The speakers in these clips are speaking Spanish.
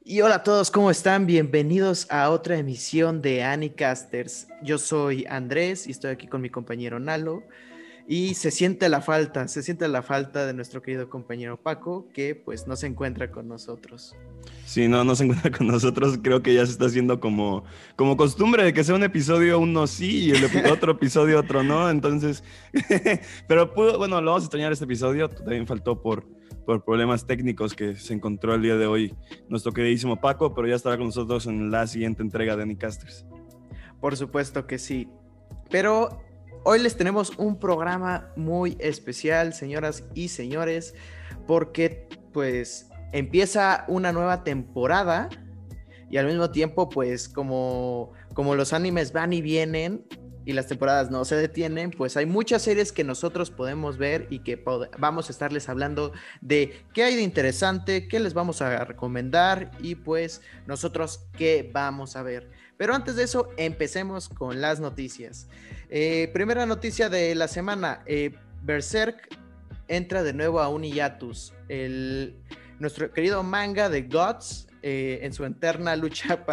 Y hola a todos, ¿cómo están? Bienvenidos a otra emisión de Anicasters. Yo soy Andrés y estoy aquí con mi compañero Nalo. Y se siente la falta de nuestro querido compañero Paco, que pues no se encuentra con nosotros. Sí, no se encuentra con nosotros. Creo que ya se está haciendo como costumbre de que sea un episodio uno sí y otro episodio otro no. Entonces, pero bueno, lo vamos a extrañar este episodio. También faltó por problemas técnicos que se encontró el día de hoy nuestro queridísimo Paco, pero ya estará con nosotros en la siguiente entrega de Anycasters. Por supuesto que sí. Pero hoy les tenemos un programa muy especial, señoras y señores, porque pues empieza una nueva temporada y al mismo tiempo pues como los animes van y vienen y las temporadas no se detienen, pues hay muchas series que nosotros podemos ver y que vamos a estarles hablando de qué hay de interesante, qué les vamos a recomendar y pues nosotros qué vamos a ver. Pero antes de eso, empecemos con las noticias. Primera noticia de la semana, Berserk entra de nuevo a un hiatus. Nuestro querido manga de Gods, en su eterna lucha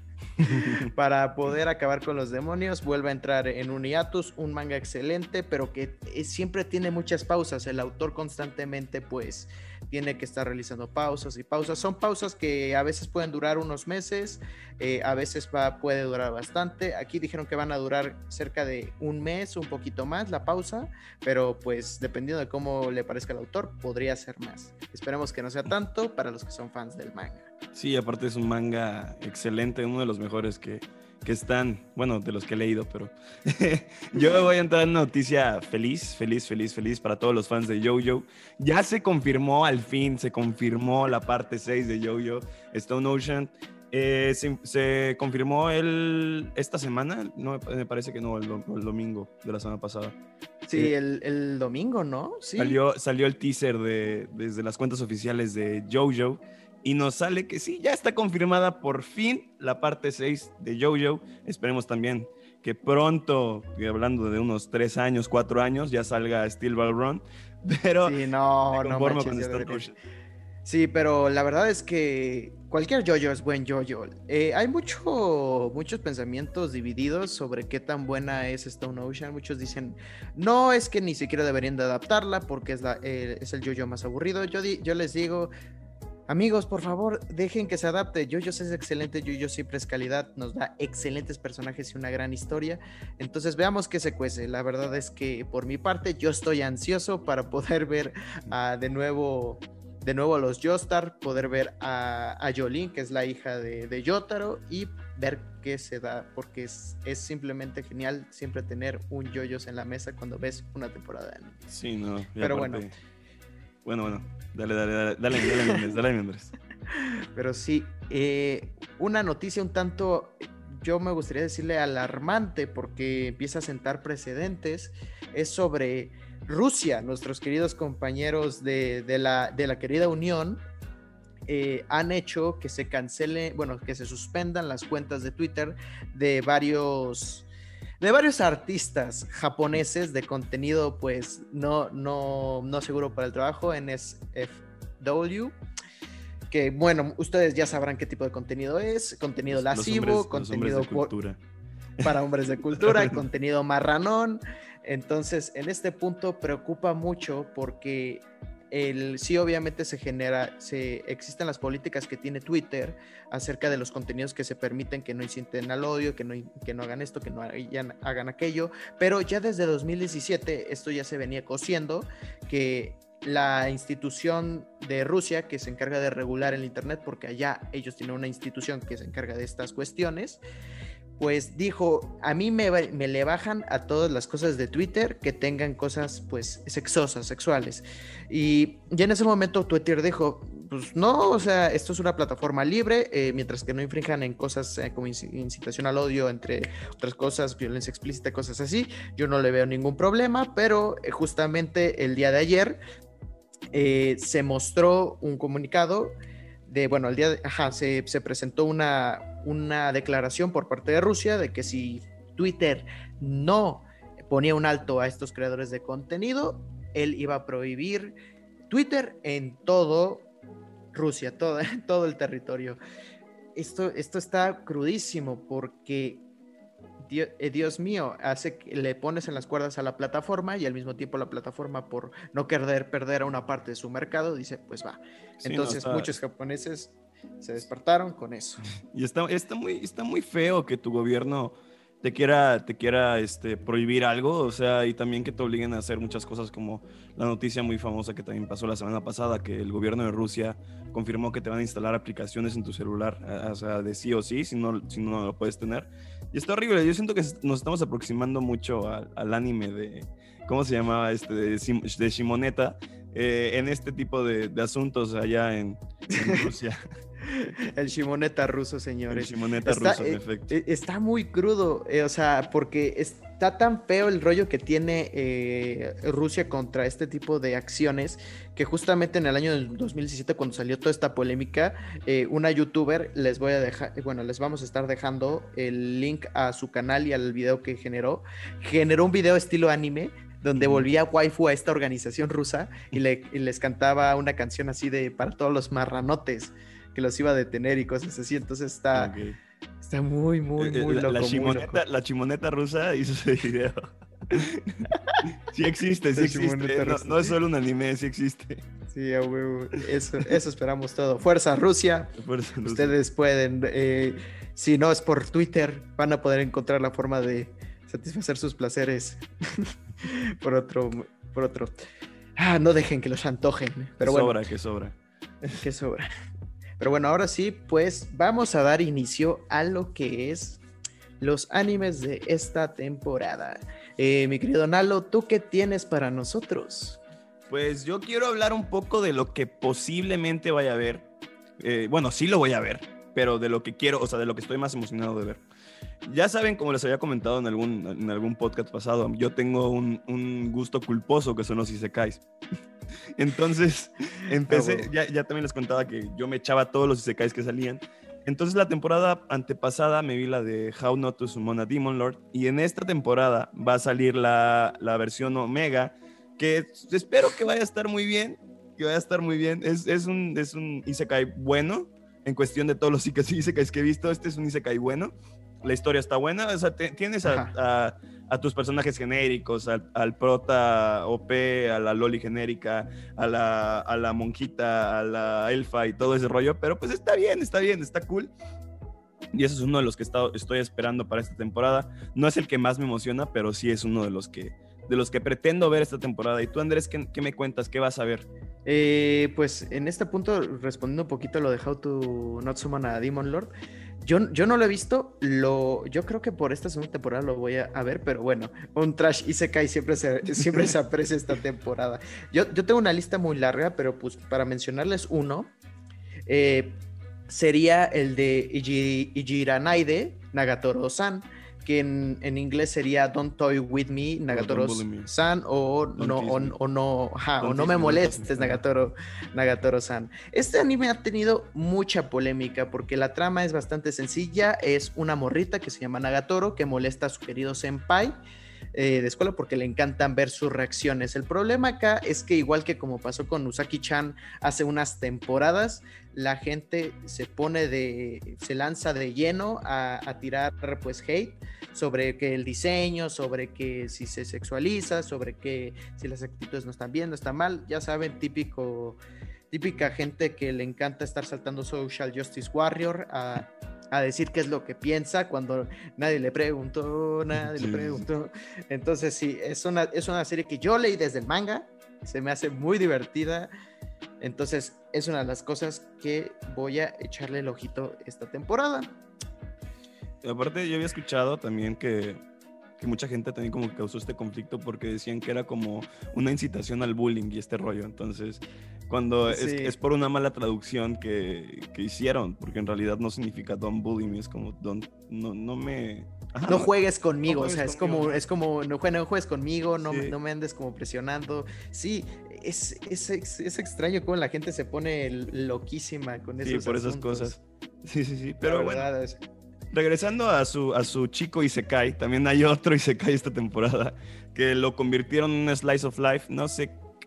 para poder acabar con los demonios, vuelve a entrar en un hiatus, un manga excelente, pero que siempre tiene muchas pausas. El autor constantemente pues tiene que estar realizando pausas y pausas. Son pausas que a veces pueden durar unos meses, a veces puede durar bastante. Aquí dijeron que van a durar cerca de un mes, un poquito más la pausa, pero pues dependiendo de cómo le parezca al autor, podría ser más. Esperemos que no sea tanto para los que son fans del manga. Sí, aparte es un manga excelente, uno de los mejores que están, bueno, de los que he leído, pero yo voy a entrar en una noticia feliz para todos los fans de JoJo. Ya se confirmó, al fin, se confirmó la parte 6 de JoJo, Stone Ocean. Se confirmó esta semana, no, me parece que no, el domingo de la semana pasada. Sí, el domingo, ¿no? Sí. Salió el teaser desde las cuentas oficiales de JoJo y nos sale que sí, ya está confirmada por fin la parte 6 de JoJo. Esperemos también que pronto, hablando de unos 3 años, 4 años, ya salga Steel Ball Run, pero Sí, no, me no conformo manches, con ya Stone debería. Ocean. Sí, pero la verdad es que cualquier JoJo es buen JoJo. Hay muchos pensamientos divididos sobre qué tan buena es Stone Ocean. Muchos dicen, no, es que ni siquiera deberían de adaptarla porque es el JoJo más aburrido. Yo les digo, amigos, por favor, dejen que se adapte. JoJo es excelente, JoJo siempre es calidad, nos da excelentes personajes y una gran historia. Entonces veamos qué se cuece. La verdad es que por mi parte yo estoy ansioso para poder ver de nuevo a los Joestar, poder ver a Jolene, que es la hija de Jotaro, y ver qué se da, porque es simplemente genial siempre tener un JoJo's en la mesa cuando ves una temporada de anime. Sí, no, y Pero aparte, bueno, dale, Andrés. Pero sí, una noticia un tanto, yo me gustaría decirle alarmante, porque empieza a sentar precedentes, es sobre Rusia. Nuestros queridos compañeros de la querida Unión han hecho que se cancele, bueno, que se suspendan las cuentas de Twitter de varios artistas japoneses de contenido pues no seguro para el trabajo, NSFW, que bueno, ustedes ya sabrán qué tipo de contenido es, contenido lascivo, contenido los hombres de cultura. para hombres de cultura, contenido marranón. Entonces, en este punto preocupa mucho porque sí, obviamente existen las políticas que tiene Twitter acerca de los contenidos que se permiten, que no inciten al odio, que no hagan esto, que no hagan aquello, pero ya desde 2017 esto ya se venía cociendo, que la institución de Rusia que se encarga de regular el internet, porque allá ellos tienen una institución que se encarga de estas cuestiones, pues dijo, a mí me le bajan a todas las cosas de Twitter que tengan cosas pues sexosas, sexuales. Y en ese momento Twitter dijo, pues no, o sea, esto es una plataforma libre, mientras que no infrinjan en cosas como incitación al odio, entre otras cosas, violencia explícita, cosas así, yo no le veo ningún problema, pero justamente el día de ayer se mostró un comunicado bueno, se presentó una declaración por parte de Rusia de que si Twitter no ponía un alto a estos creadores de contenido, él iba a prohibir Twitter en todo Rusia, todo el territorio. Esto está crudísimo porque, Dios mío, hace que le pones en las cuerdas a la plataforma y al mismo tiempo la plataforma, por no querer perder a una parte de su mercado, dice, pues va. Sí, Entonces muchos japoneses se despertaron con eso. Y está muy feo que tu gobierno te quiera prohibir algo, o sea, y también que te obliguen a hacer muchas cosas, como la noticia muy famosa que también pasó la semana pasada, que el gobierno de Rusia confirmó que te van a instalar aplicaciones en tu celular, o sea, de sí o sí, si no lo puedes tener. Y está horrible. Yo siento que nos estamos aproximando mucho al anime de, ¿cómo se llamaba? De Shimoneta, en este tipo de asuntos allá en Rusia. El Shimoneta ruso, señores. El Shimoneta ruso, en efecto. Está muy crudo, o sea, porque está tan feo el rollo que tiene Rusia contra este tipo de acciones, que justamente en el año del 2017, cuando salió toda esta polémica, una youtuber, les vamos a estar dejando el link a su canal y al video que generó un video estilo anime, donde volvía waifu a esta organización rusa y les cantaba una canción así de para todos los marranotes, que los iba a detener y cosas así. Entonces está muy loco. La Shimoneta rusa hizo ese video. Sí existe. No es solo un anime, sí existe. Sí, eso esperamos todo. Fuerza Rusia. Ustedes pueden, si no es por Twitter, van a poder encontrar la forma de satisfacer sus placeres por otro. No dejen que los antojen. Pero Que sobra. Pero bueno, ahora sí, pues vamos a dar inicio a lo que es los animes de esta temporada. Mi querido Nalo, ¿tú qué tienes para nosotros? Pues yo quiero hablar un poco de lo que posiblemente vaya a ver. Bueno, sí lo voy a ver, pero de lo que quiero, o sea, de lo que estoy más emocionado de ver. Ya saben, como les había comentado en algún podcast pasado, yo tengo un gusto culposo, que son los isekais. Entonces empecé, ya también les contaba que yo me echaba todos los isekais que salían. Entonces la temporada antepasada me vi la de How Not to Summon a Demon Lord, y en esta temporada va a salir la versión Omega, que espero que vaya a estar muy bien, es un isekai bueno, en cuestión de todos los isekais que he visto. Este es un isekai bueno, la historia está buena, o sea, tienes a tus personajes genéricos, al prota OP, a la loli genérica, a la monjita, a la elfa y todo ese rollo, pero pues está bien, está cool. Y ese es uno de los que estoy esperando para esta temporada. No es el que más me emociona, pero sí es uno de los que pretendo ver esta temporada. ¿Y tú, Andrés, qué me cuentas? ¿Qué vas a ver? Pues en este punto, respondiendo un poquito a lo de How to Not Summon a Demon Lord, yo no lo he visto, yo creo que por esta segunda temporada lo voy a ver, pero bueno, un trash isekai siempre se aprecia esta temporada. Yo tengo una lista muy larga, pero pues para mencionarles uno, sería el de Ijiranaide Nagatoro-san, que en inglés sería Don't Toy With Me, Nagatoro-san, o no me molestes, Nagatoro-san. Este anime ha tenido mucha polémica porque la trama es bastante sencilla. Es una morrita que se llama Nagatoro que molesta a su querido senpai de escuela porque le encantan ver sus reacciones. El problema acá es que, igual que como pasó con Usaki-chan hace unas temporadas, la gente se lanza de lleno a tirar pues hate sobre que el diseño, sobre que si se sexualiza, sobre que si las actitudes no están bien, no están mal. Ya saben, típica gente que le encanta estar saltando Social Justice Warrior a decir qué es lo que piensa cuando nadie le preguntó. Entonces sí, es una serie que yo leí desde el manga, se me hace muy divertida, entonces es una de las cosas que voy a echarle el ojito esta temporada. Aparte, yo había escuchado también que mucha gente también como que causó este conflicto porque decían que era como una incitación al bullying y este rollo. Entonces, cuando sí, es por una mala traducción que hicieron, porque en realidad no significa don't bully me, es como no juegues conmigo, o sea, es como no juegues conmigo, no me andes como presionando. Sí, es extraño cómo la gente se pone loquísima con esos por asuntos. esas cosas. Sí, pero bueno. Regresando a su chico isekai, también hay otro isekai esta temporada que lo convirtieron en un slice of life. No sé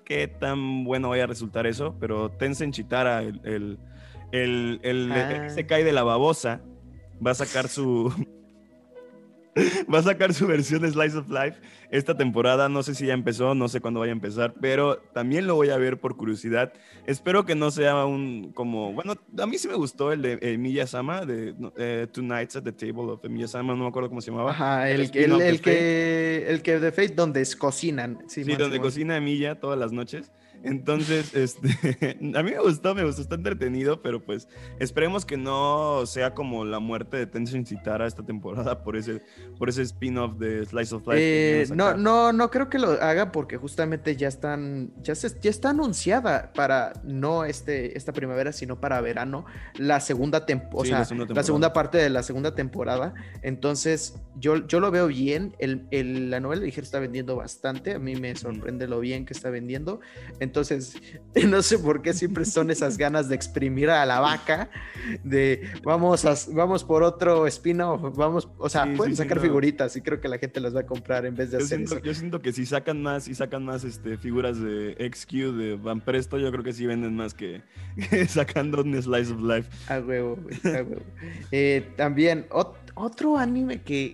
qué tan bueno vaya a resultar eso, pero Tencent Chitara, el Isekai de la babosa, va a sacar su... Va a sacar su versión de Slice of Life esta temporada. No sé si ya empezó, no sé cuándo vaya a empezar, pero también lo voy a ver por curiosidad. Espero que no sea bueno, a mí sí me gustó el de Miya-sama, de Two Nights at the Table of Miya-sama, no me acuerdo cmómo se llamaba. Ajá, el que de Fate donde cocinan. Sí, donde cocina Miya todas las noches. Entonces, a mí me gustó, está entretenido, pero pues esperemos que no sea como la muerte de Tencent Chitara esta temporada por ese spin-off de Slice of Life. No creo que lo haga porque justamente ya está anunciada para no esta primavera, sino para verano, la segunda temporada, la segunda parte de la segunda temporada. Entonces, yo lo veo bien. La novela ligera está vendiendo bastante, a mí me sorprende lo bien que está vendiendo. Entonces, no sé por qué siempre son esas ganas de exprimir a la vaca, de vamos por otro spin-off, pueden sacar figuritas y creo que la gente las va a comprar en vez de hacer eso. Yo siento que si sacan más figuras de XQ, de Van Presto, yo creo que sí venden más que sacando un Slice of Life. A huevo. También, otro anime que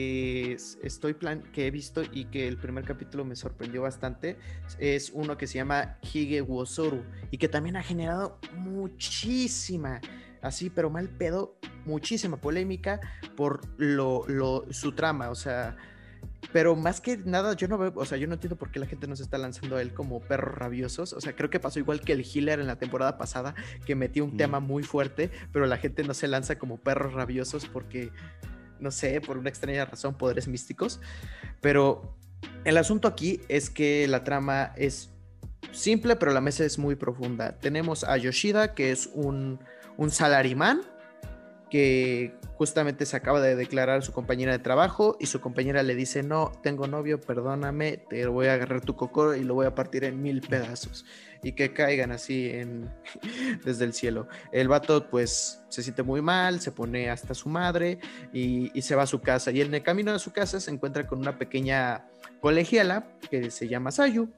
he visto y que el primer capítulo me sorprendió bastante es uno que se llama Hige Wozoru y que también ha generado muchísima, así pero mal pedo, muchísima polémica por su trama, pero más que nada yo no entiendo por qué la gente no se está lanzando a él como perros rabiosos. Creo que pasó igual que el Healer en la temporada pasada, que metió un tema muy fuerte, pero la gente no se lanza como perros rabiosos porque, no sé, por una extraña razón, poderes místicos. Pero el asunto aquí es que la trama es simple, pero la mesa es muy profunda. Tenemos a Yoshida, que es un salarimán que justamente se acaba de declarar su compañera de trabajo y su compañera le dice: no, tengo novio, perdóname, te voy a agarrar tu cocoro y lo voy a partir en 1000 pedazos y que caigan así desde el cielo. El vato pues se siente muy mal, se pone hasta su madre y se va a su casa, y en el camino a su casa se encuentra con una pequeña colegiala que se llama Sayu.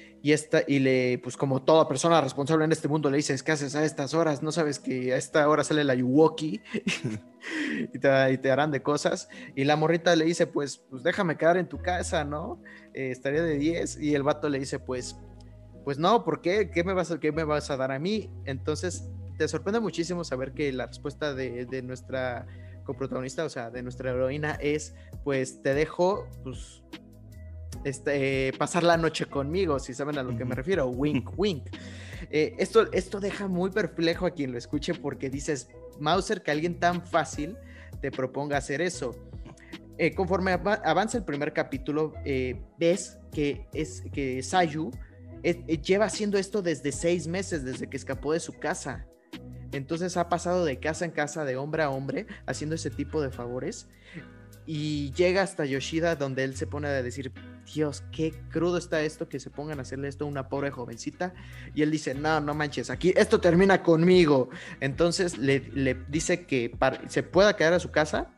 Pues como toda persona responsable en este mundo le dices: ¿qué haces a estas horas? ¿No sabes que a esta hora sale la Yuwoki? y te harán de cosas. Y la morrita le dice: pues déjame quedar en tu casa, ¿no? Estaría de 10. Y el vato le dice: pues no, ¿por qué? ¿Qué me vas a dar a mí? Entonces te sorprende muchísimo saber que la respuesta de nuestra coprotagonista, de nuestra heroína, es: pues te dejo, pues pasar la noche conmigo, si saben a lo que me refiero, wink, wink. Esto deja muy perplejo a quien lo escuche, porque dices: Mauser, que alguien tan fácil te proponga hacer eso. Conforme avanza el primer capítulo, ves que Sayu lleva haciendo esto desde 6 meses, desde que escapó de su casa. Entonces ha pasado de casa en casa, de hombre a hombre, haciendo ese tipo de favores. Y llega hasta Yoshida, donde él se pone a decir: Dios, qué crudo está esto, que se pongan a hacerle esto a una pobre jovencita. Y él dice: no manches, aquí esto termina conmigo. Entonces le dice que para que se pueda quedar en su casa,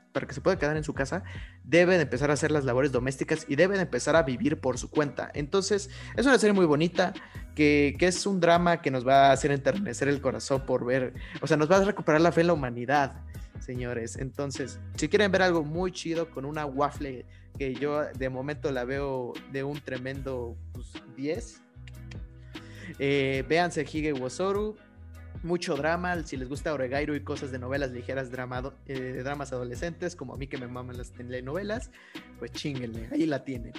debe de empezar a hacer las labores domésticas y debe de empezar a vivir por su cuenta. Entonces es una serie muy bonita, que es un drama que nos va a hacer enternecer el corazón por ver, nos va a recuperar la fe en la humanidad, señores. Entonces, si quieren ver algo muy chido con una waffle que yo de momento la veo de un tremendo 10, véanse Hige Wozoru. Mucho drama, si les gusta Oregairu y cosas de novelas ligeras, dramas adolescentes, como a mí que me maman las telenovelas, pues chínguenle, ahí la tienen.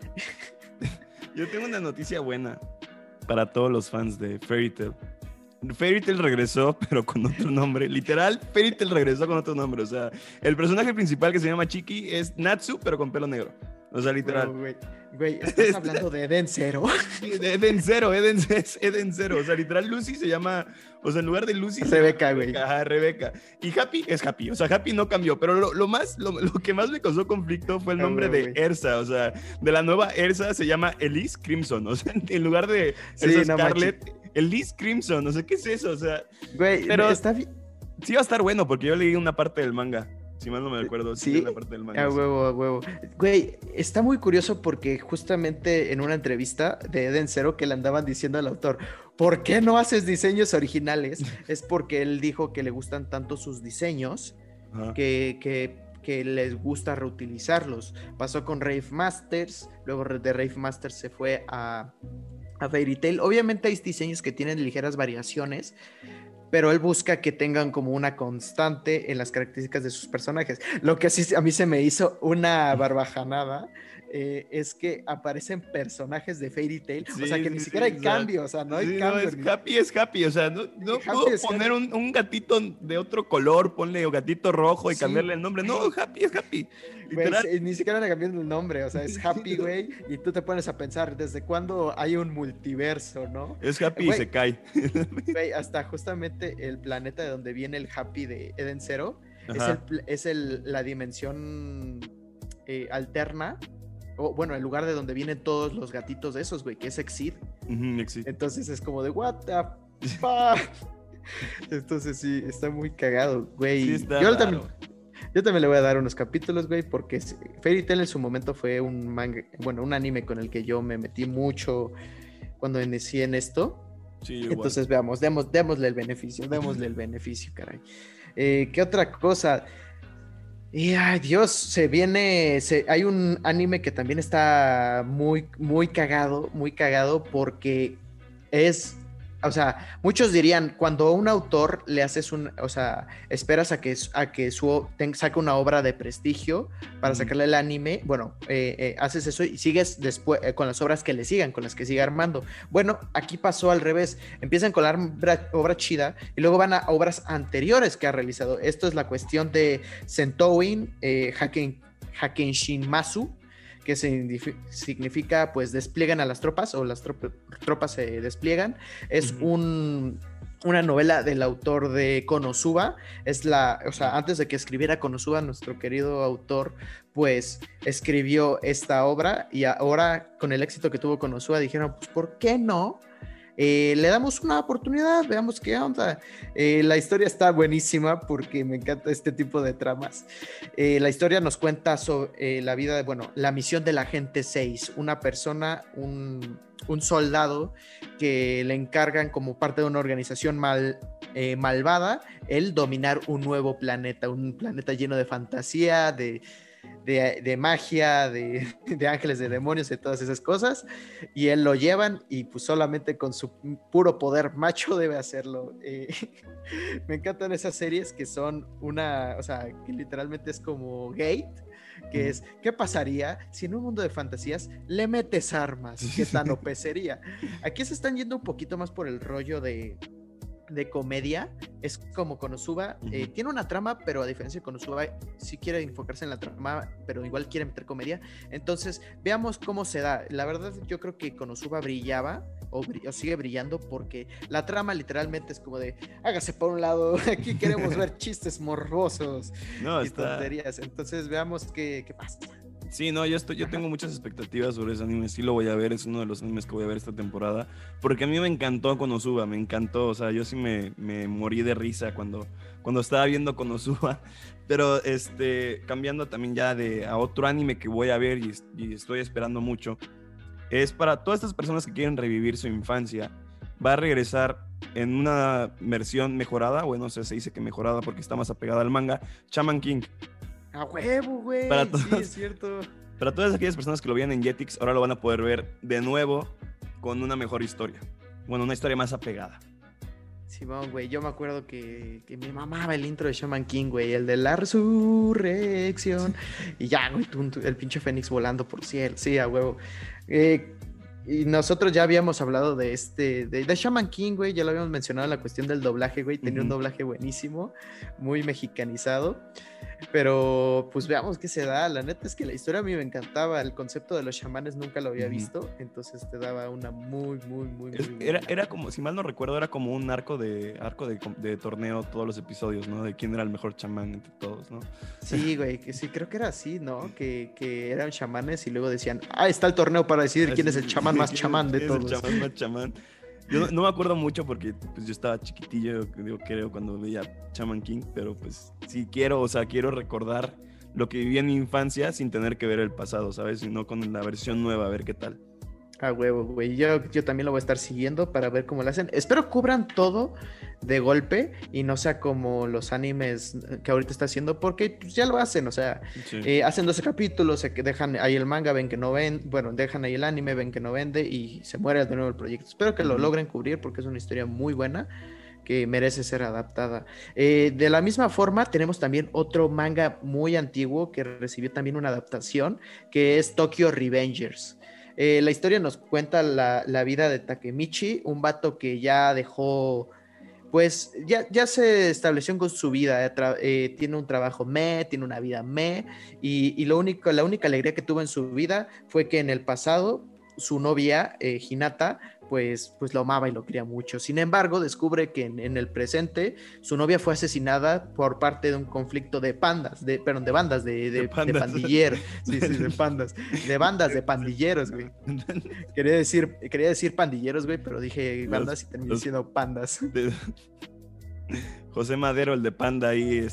Yo tengo una noticia buena para todos los fans de Fairy Tail. Fairy Tail regresó, pero con otro nombre. Literal, Fairy Tail regresó con otro nombre. El personaje principal, que se llama Chiki, es Natsu, pero con pelo negro. Literal. Güey, ¿estás hablando de Eden Zero? De Eden Zero. Literal, Lucy se llama... en lugar de Lucy... Rebeca, güey. Rebeca. Y Happy es Happy. Happy no cambió. Pero lo que más me causó conflicto fue el nombre de Ersa. De la nueva Ersa se llama Elise Crimson. En lugar de Ersa Scarlet, Elise Crimson. ¿Qué es eso? Güey, pero está bien. Sí va a estar bueno, porque yo leí una parte del manga. Si mal no me acuerdo, sí, Sí, en la parte del manga. a Sí. huevo, a huevo. Güey, está muy curioso porque justamente en una entrevista de Eden Zero que le andaban diciendo al autor, ¿por qué no haces diseños originales? Es porque él dijo que le gustan tanto sus diseños Ajá. que les gusta reutilizarlos. Pasó con Rave Masters, luego de Rave Masters se fue a Fairy Tail. Obviamente hay diseños que tienen ligeras variaciones, pero él busca que tengan como una constante en las características de sus personajes. Lo que sí a mí se me hizo una barbajanada es que aparecen personajes de Fairy Tail, o sea Sí, que ni sí, siquiera sí, hay o sea, cambio, o sea, no hay sí, no, cambio. Ni... es happy, o sea, no Happy puedo es poner happy. un gatito de otro color, ponle gatito rojo y Sí, cambiarle el nombre, no, güey. happy es happy, Güey, literal. ni siquiera le cambiaron el nombre, o sea, es Sí, Happy, no, güey, y tú te pones a pensar, ¿desde cuándo hay un multiverso, no? es happy y Güey, se cae. güey, hasta justamente el planeta de donde viene el Happy de Eden Zero Ajá. es la dimensión alterna, o bueno, el lugar de donde vienen todos los gatitos de esos, güey, que es Exid. Sí. Entonces es como de, what the fuck. Entonces sí, está muy cagado, Sí, güey. está raro. Yo también le voy a dar unos capítulos, güey, porque Fairy Tail en su momento fue un manga, bueno, un anime con el que yo me metí mucho cuando inicié en esto. Sí, igual. Entonces, veamos, démosle el beneficio, caray. ¿Qué otra cosa? Y, ay, Dios, hay un anime que también está muy cagado porque es, o sea, muchos dirían, cuando a un autor le haces o sea, esperas a que saque una obra de prestigio para sacarle el anime, bueno, haces eso y sigues después con las obras que le sigan, con las que siga armando. Bueno, aquí pasó al revés, empiezan con la obra chida y luego van a obras anteriores que ha realizado. Esto es la cuestión de Sentouin, Hakenshinmasu, que significa pues despliegan a las tropas o las tropas se despliegan. Es una novela del autor de Konosuba. O sea, antes de que escribiera Konosuba, nuestro querido autor, pues escribió esta obra y ahora con el éxito que tuvo Konosuba dijeron, pues ¿por qué no? Le damos una oportunidad, veamos qué onda. La historia está buenísima porque me encanta este tipo de tramas. La historia nos cuenta sobre la vida la misión del agente 6, una persona, un soldado que le encargan como parte de una organización malvada el dominar un nuevo planeta, un planeta lleno de fantasía, de magia, de ángeles, de demonios, de todas esas cosas, y él lo llevan y pues solamente con su puro poder macho debe hacerlo. Me encantan esas series que son o sea, que literalmente es como Gate, que es, ¿qué pasaría si en un mundo de fantasías le metes armas? ¿Qué tan OP sería? Aquí se están yendo un poquito más por el rollo de comedia, es como Konosuba, tiene una trama, pero a diferencia de Konosuba, sí quiere enfocarse en la trama, pero igual quiere meter comedia. Entonces, veamos cómo se da. La verdad, yo creo que Konosuba brillaba, o sigue brillando, porque la trama literalmente es como de, hágase por un lado, aquí queremos ver chistes morbosos y tonterías. Entonces, veamos qué pasa. Sí, no, yo tengo muchas expectativas sobre ese anime, sí lo voy a ver, es uno de los animes que voy a ver esta temporada, porque a mí me encantó Konosuba, me encantó, o sea, yo sí me morí de risa cuando estaba viendo Konosuba, pero cambiando también ya a otro anime que voy a ver y estoy esperando mucho, es para todas estas personas que quieren revivir su infancia, va a regresar en una versión mejorada, bueno, se dice que mejorada porque está más apegada al manga, Shaman King. ¡A huevo, güey! Sí, es cierto. Para todas aquellas personas que lo veían en Jetix, ahora lo van a poder ver de nuevo con una mejor historia. Bueno, una historia más apegada. Simón, güey, yo me acuerdo que me mamaba el intro de Shaman King, güey, el de la resurrección. Y ya, güey, el pinche Fénix volando por cielo. Sí, a huevo. Y nosotros ya habíamos hablado de Shaman King, güey, ya lo habíamos mencionado en la cuestión del doblaje, güey, tenía un doblaje buenísimo, muy mexicanizado, pero pues veamos qué se da. La neta es que la historia a mí me encantaba, el concepto de los chamanes nunca lo había visto, entonces te daba una muy era como, si mal no recuerdo, era como un arco de torneo todos los episodios, ¿no? De quién era el mejor chamán entre todos, ¿no? Sí, güey, que sí, creo que era así, ¿no? Que eran chamanes y luego decían, está el torneo para decidir quién es el chamán más chamán de todos. El chamán más chamán. Yo no me acuerdo mucho porque pues, yo estaba chiquitillo, yo creo, cuando veía Shaman King, pero pues sí quiero, o sea, quiero recordar lo que viví en mi infancia sin tener que ver el pasado, ¿sabes? Sino con la versión nueva, a ver qué tal. A huevo, güey. Yo también lo voy a estar siguiendo para ver cómo lo hacen. Espero cubran todo de golpe y no sea como los animes que ahorita está haciendo, porque pues, ya lo hacen, o sea, Sí. hacen 12 capítulos, dejan ahí el manga, ven que no ven, bueno, dejan ahí el anime, ven que no vende y se muere de nuevo el proyecto. Espero que lo logren cubrir porque es una historia muy buena que merece ser adaptada. De la misma forma, tenemos también otro manga muy antiguo que recibió también una adaptación, que es Tokyo Revengers. La historia nos cuenta la vida de Takemichi, un vato que ya dejó, pues ya se estableció con su vida, tiene un trabajo tiene una vida y la única alegría que tuvo en su vida fue que en el pasado su novia, Hinata, pues lo amaba y lo quería mucho. Sin embargo, descubre que en el presente su novia fue asesinada por parte de un conflicto de pandas, perdón, de bandas, de pandilleros. Sí, de pandas, de bandas de pandilleros, güey. Quería decir pandilleros, güey, pero dije bandas y terminé diciendo pandas. José Madero, el de Panda ahí,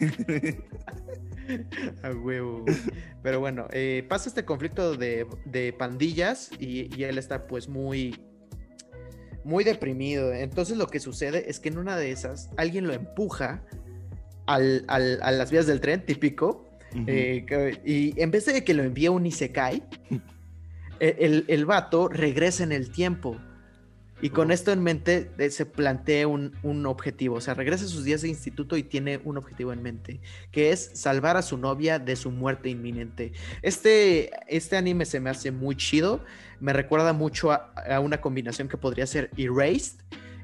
A huevo. Pero bueno, pasa este conflicto de pandillas y él está pues muy deprimido. Entonces lo que sucede es que en una de esas alguien lo empuja a las vías del tren, típico, y en vez de que lo envíe un isekai, el vato regresa en el tiempo. Y con esto en mente se plantea un objetivo, o sea, regresa a sus días de instituto y tiene un objetivo en mente, que es salvar a su novia de su muerte inminente. Este anime se me hace muy chido, me recuerda mucho a una combinación que podría ser Erased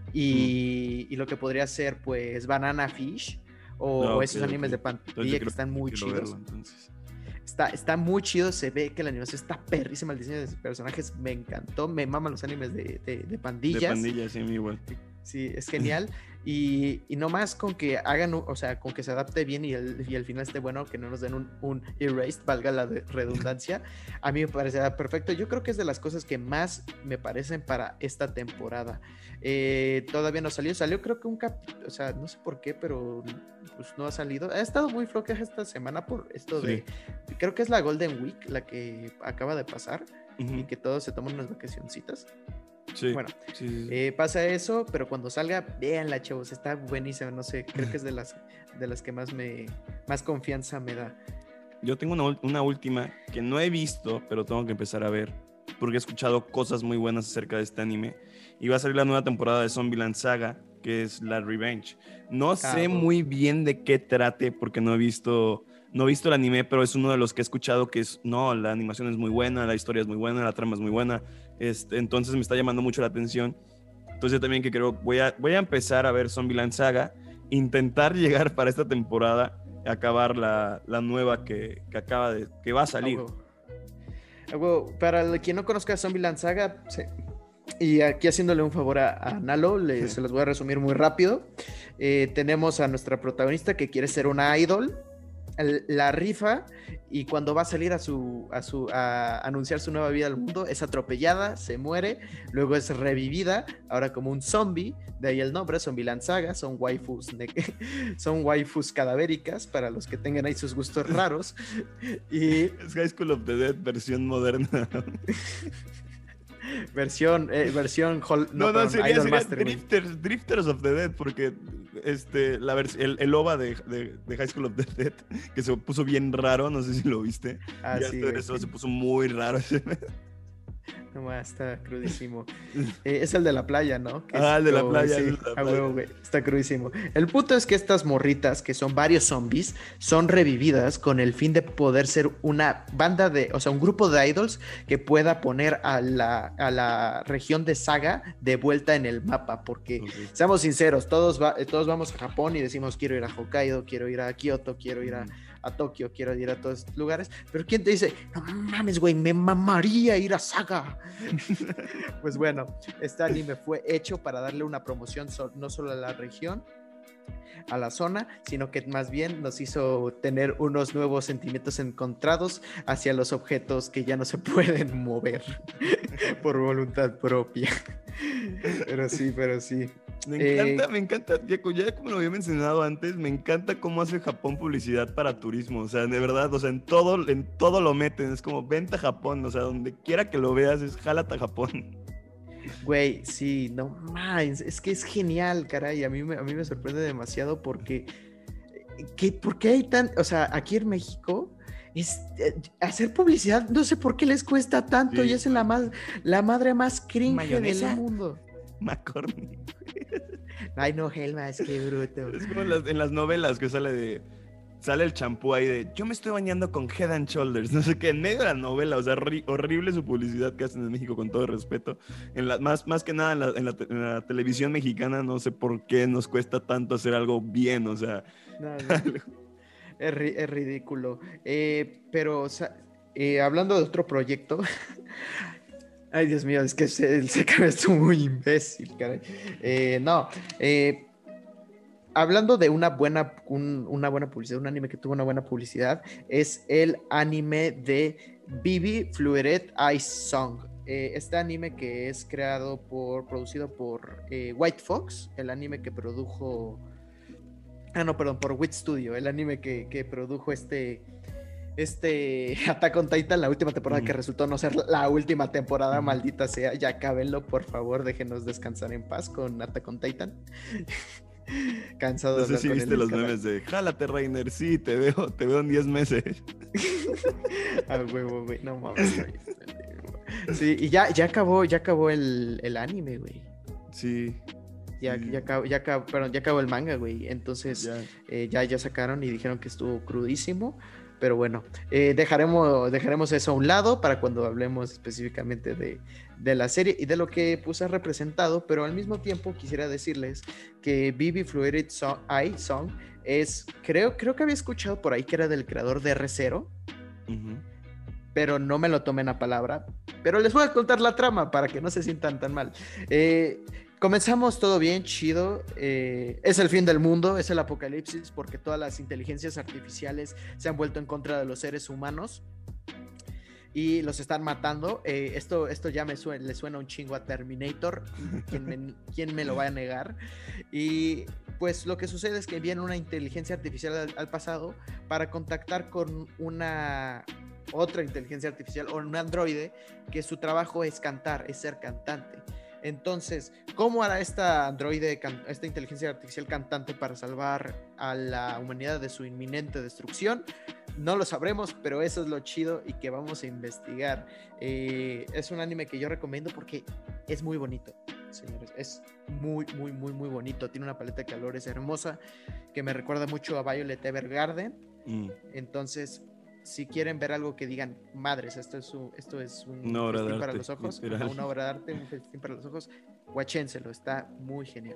y lo que podría ser pues Banana Fish o esos animes de pantalla que están muy chidos. Está muy chido, se ve que la animación está perrísima, el diseño de personajes me encantó, me maman los animes de pandillas. De pandillas, sí, igual. Sí, es genial. Y no más con que hagan, o sea, con que se adapte bien y el final esté bueno, que no nos den un erased, valga la redundancia, a mí me parecerá perfecto. Yo creo que es de las cosas que más me parecen para esta temporada. Todavía no salió creo que o sea, no sé por qué, pero pues no ha salido. Ha estado muy floja esta semana por esto de, creo que es la Golden Week, la que acaba de pasar, y que todos se toman unas vacacioncitas. Sí, bueno, sí. Pasa eso, pero cuando salga, véanla, chavos, está buenísima, no sé, creo que es de las que más confianza me da. Yo tengo una última que no he visto, pero tengo que empezar a ver, porque he escuchado cosas muy buenas acerca de este anime, y va a salir la nueva temporada de Zombieland Saga, que es la Revenge. No sé muy bien de qué trate, porque no he visto el anime, pero es uno de los que he escuchado que la animación es muy buena, la historia es muy buena, la trama es muy buena, entonces me está llamando mucho la atención. Entonces yo también que creo, voy a empezar a ver Zombieland Saga, intentar llegar para esta temporada, acabar la nueva que va a salir. Para quien no conozca Zombieland Saga, y aquí haciéndole un favor a Nalo, se los voy a resumir muy rápido. Tenemos a nuestra protagonista que quiere ser una idol, la rifa, y cuando va a salir a anunciar su nueva vida al mundo, es atropellada, se muere, luego es revivida, ahora como un zombie, de ahí el nombre, Zombieland Saga, son waifus cadavéricas, para los que tengan ahí sus gustos raros. Y es High School of the Dead versión moderna. versión sería Drifters of the Dead, porque el OVA de High School of the Dead, que se puso bien raro, no sé si lo viste. Sí, eso se puso muy raro. No más, está crudísimo. Es el de la playa, ¿no? El de la playa. Sí, güey, está crudísimo. El punto es que estas morritas, que son varios zombies, son revividas con el fin de poder ser una banda un grupo de idols que pueda poner a la región de Saga de vuelta en el mapa. Porque, seamos sinceros, todos vamos a Japón y decimos, quiero ir a Hokkaido, quiero ir a Kioto, quiero ir a Tokio, quiero ir a todos estos lugares, pero ¿quién te dice, no mames, güey, me mamaría ir a Saga? Pues bueno, este anime fue hecho para darle una promoción no solo a la región, a la zona, sino que más bien nos hizo tener unos nuevos sentimientos encontrados hacia los objetos que ya no se pueden mover por voluntad propia. Pero sí. Me encanta, ya como lo había mencionado antes, me encanta cómo hace Japón publicidad para turismo, o sea, de verdad, o sea, en todo lo meten, es como, vente a Japón, o sea, donde quiera que lo veas, es jálate a Japón. Güey, sí, no más, es que es genial, caray, a mí me sorprende demasiado porque, ¿por qué hay o sea, aquí en México, hacer publicidad, no sé por qué les cuesta tanto, Sí, y es la madre más cringe mayonesa, del mundo. McCormick. Ay, no, Helma, es que bruto. Es como en las novelas que sale el champú ahí de yo me estoy bañando con Head and Shoulders, no sé qué, en medio de la novela, o sea, horrible su publicidad que hacen en México, con todo respeto. Más que nada en la televisión mexicana, no sé por qué nos cuesta tanto hacer algo bien, o sea. No, es ridículo. Pero, o sea, hablando de otro proyecto, ay, Dios mío, es que se cabe esto muy imbécil, caray. No, hablando de una buena publicidad, un anime que tuvo una buena publicidad, es el anime de Vivi Fluoret Ice Song. Este anime que es producido por White Fox, el anime que produjo... Ah, no, perdón, por Wit Studio, el anime que produjo este Attack on Titan, la última temporada que resultó no ser la última temporada, maldita sea. Ya acábenlo, por favor, déjenos descansar en paz con Attack on Titan. Cansado de hablar con él. No sé si viste los memes de jálate, Reiner, sí, te veo en 10 meses. Ah, huevo, güey, no mames. Sí, y ya acabó el anime, güey. Sí. Ya acabó el manga, güey. Entonces ya sacaron y dijeron que estuvo crudísimo. Pero bueno, dejaremos eso a un lado para cuando hablemos específicamente de la serie y de lo que pues ha representado. Pero al mismo tiempo quisiera decirles que Vivi Fluoret Eye Song es, creo que había escuchado por ahí que era del creador de R0, pero no me lo tomen a palabra. Pero les voy a contar la trama para que no se sientan tan mal. Comenzamos todo bien, chido. Es el fin del mundo, es el apocalipsis, porque todas las inteligencias artificiales se han vuelto en contra de los seres humanos y los están matando. Esto ya le suena un chingo a Terminator. ¿Quién me lo va a negar? Y pues lo que sucede es que viene una inteligencia artificial al pasado para contactar con otra inteligencia artificial o un androide que su trabajo es cantar, es ser cantante. Entonces, ¿cómo hará esta inteligencia artificial cantante para salvar a la humanidad de su inminente destrucción? No lo sabremos, pero eso es lo chido y que vamos a investigar. Es un anime que yo recomiendo porque es muy bonito, señores. Es muy, muy, muy, muy bonito. Tiene una paleta de colores hermosa que me recuerda mucho a Violet Evergarden. Entonces, si quieren ver algo que digan, madres, esto es un festín para los ojos, una obra de arte, un festín para los ojos, guachénselo, está muy genial.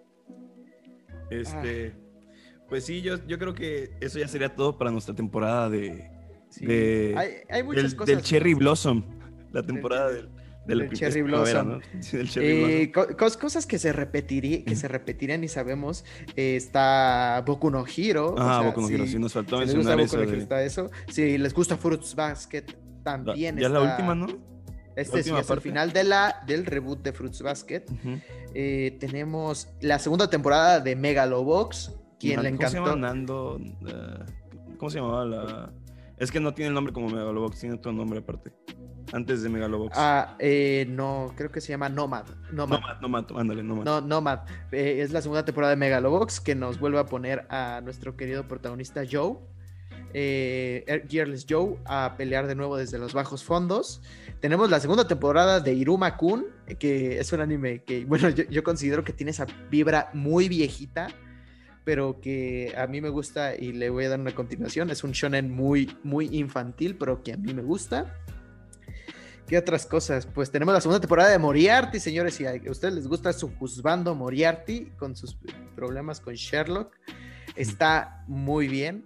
Pues sí, yo creo que eso ya sería todo para nuestra temporada hay muchas cosas. del Cherry Blossom, la temporada del Cherry Blossom, ¿no? Sí, del Cherry Blossom. Cosas que se repetirían y sabemos, está Boku no Hero. Boku no Hero, sí nos faltó mencionar eso. Si les gusta Fruits Basket, también ya está. Es la última, ¿no? Este es el final del reboot de Fruits Basket. Tenemos la segunda temporada de Megalobox, quien le encantó. ¿Cómo se llamaba Es que no tiene el nombre como Megalobox, tiene otro nombre aparte. Antes de Megalobox. No, creo que se llama Nomad. Ándale, Nomad. Nomad. Es la segunda temporada de Megalobox que nos vuelve a poner a nuestro querido protagonista Joe, Gearless Joe, a pelear de nuevo desde los bajos fondos. Tenemos la segunda temporada de Iruma-kun, que es un anime que, bueno, yo considero que tiene esa vibra muy viejita, pero que a mí me gusta y le voy a dar una continuación. Es un shonen muy, muy infantil, pero que a mí me gusta. ¿Qué otras cosas? Pues tenemos la segunda temporada de Moriarty, señores. Si a ustedes les gusta su juzgando Moriarty con sus problemas con Sherlock, está muy bien.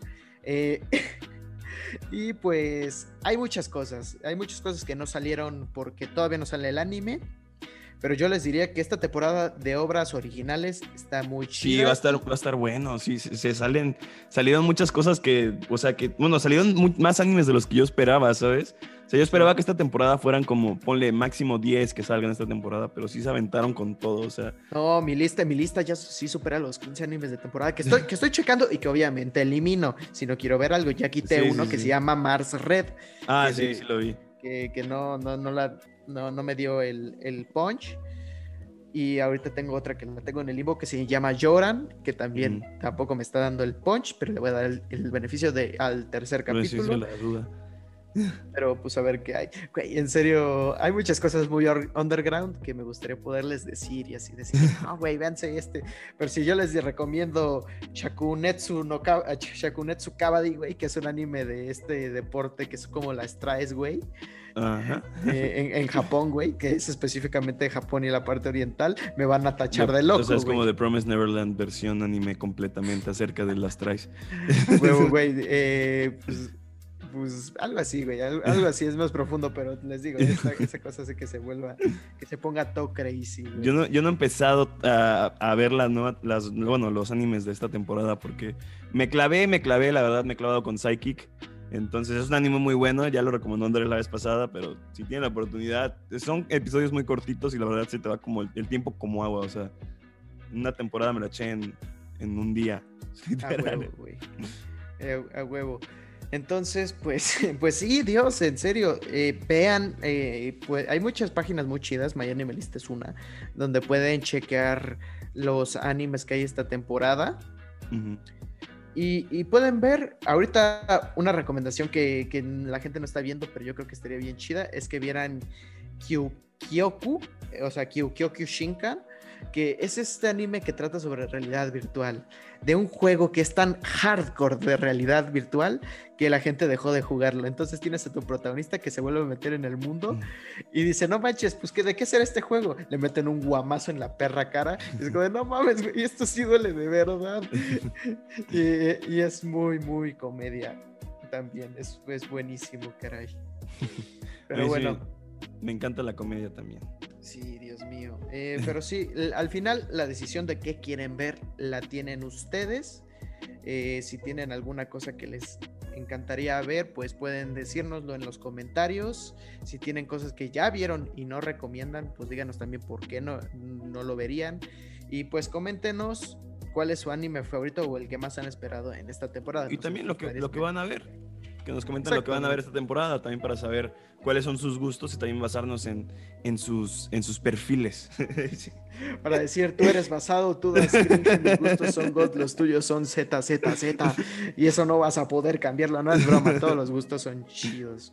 Y pues hay muchas cosas que no salieron porque todavía no sale el anime, pero yo les diría que esta temporada de obras originales está muy chida. Sí, va a estar bueno, sí, salieron muchas cosas bueno, salieron más animes de los que yo esperaba, ¿sabes? O sea, yo esperaba que esta temporada fueran como, ponle máximo 10 que salgan esta temporada, pero sí se aventaron con todo, o sea. No, mi lista ya sí supera los 15 animes de temporada que estoy checando y que obviamente elimino si no quiero ver algo. Ya quité uno que se llama Mars Red. Ah, sí lo vi. Que no me dio el punch. Y ahorita tengo otra que la tengo en el limbo que se llama Joran, que también tampoco me está dando el punch, pero le voy a dar el beneficio al tercer capítulo. La duda. Pero pues a ver qué hay. Güey, en serio, hay muchas cosas muy underground que me gustaría poderles decir y así decir, no, güey, véanse este. Pero si yo les recomiendo Shakunetsu Kabaddi, güey, que es un anime de este deporte que es como las traes, güey. Ajá. En Japón, güey, que es específicamente de Japón y la parte oriental, me van a tachar de loco. O sea, es como The Promised Neverland versión anime completamente acerca de las traes. Güey, pues algo así, güey, algo así, es más profundo, pero les digo, esa cosa hace que se ponga todo crazy, güey. Yo no he empezado a ver los animes de esta temporada porque me clavé, la verdad me he clavado con Psychic, entonces es un anime muy bueno, ya lo recomendó Andrés la vez pasada, pero si tienen la oportunidad, son episodios muy cortitos y la verdad se te va como el tiempo como agua, o sea, una temporada me la eché en un día. A huevo, güey, a huevo. Entonces, pues sí, Dios, en serio, vean, pues hay muchas páginas muy chidas, My Anime List es una, donde pueden chequear los animes que hay esta temporada. Uh-huh. Y pueden ver, ahorita una recomendación que la gente no está viendo, pero yo creo que estaría bien chida, es que vieran Kyoku, o sea, Kyoku Shinkan, que es este anime que trata sobre realidad virtual, de un juego que es tan hardcore de realidad virtual que la gente dejó de jugarlo. Entonces tienes a tu protagonista que se vuelve a meter en el mundo y dice, no manches, pues ¿de qué será este juego? Le meten un guamazo en la perra cara y es como, no mames, güey, esto sí duele de verdad. y es muy, muy comedia también, es buenísimo, caray. Pero bueno. Sí, me encanta la comedia también. Sí, Dios mío. Pero sí, al final la decisión de qué quieren ver la tienen ustedes. Si tienen alguna cosa que les encantaría ver, pues pueden decírnoslo en los comentarios. Si tienen cosas que ya vieron y no recomiendan, pues díganos también por qué no lo verían. Y pues coméntenos cuál es su anime favorito o el que más han esperado en esta temporada. Y también lo que van a ver. Que nos comenten lo que van a ver esta temporada, también para saber cuáles son sus gustos y también basarnos en sus perfiles. Sí. Para decir, tú eres basado, tú das cringe, mis gustos son God, los tuyos son Z, Z, Z, y eso no vas a poder cambiarlo, no es broma, todos los gustos son chidos.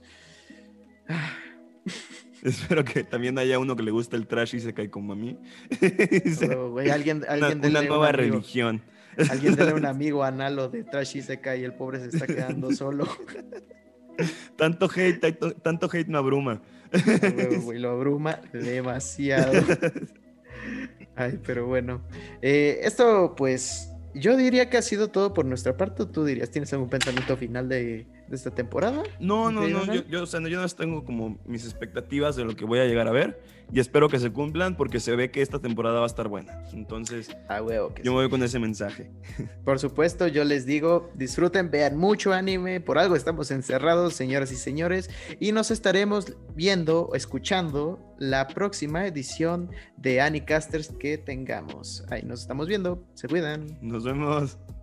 Espero que también haya uno que le guste el trash y se cae como a mí. Oh, güey, alguien una nueva religión. Alguien dele un amigo a Nalo de Trash Isekai y el pobre se está quedando solo. Tanto hate me abruma. Güey, lo abruma demasiado. Ay, pero bueno. Esto, pues, yo diría que ha sido todo por nuestra parte. ¿Tú dirías, tienes algún pensamiento final de esta temporada? No, yo no tengo como mis expectativas de lo que voy a llegar a ver y espero que se cumplan porque se ve que esta temporada va a estar buena. Entonces, yo me voy con ese mensaje. Por supuesto, yo les digo, disfruten, vean mucho anime, por algo estamos encerrados, señoras y señores, y nos estaremos viendo, escuchando la próxima edición de Anicasters que tengamos. Ahí nos estamos viendo, se cuidan. Nos vemos.